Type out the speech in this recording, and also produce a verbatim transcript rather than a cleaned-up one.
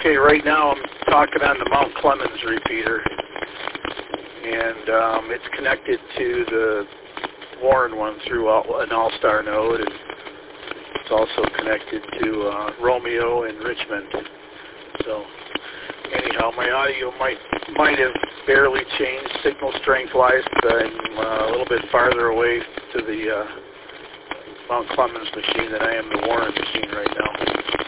Okay, right now I'm talking on the Mount Clemens repeater, and um, it's connected to the Warren one through all, an All-Star node, and it's also connected to uh, Romeo and Richmond. So anyhow, my audio might might have barely changed signal strength-wise. I'm uh, a little bit farther away to the uh, Mount Clemens machine than I am the Warren machine right now.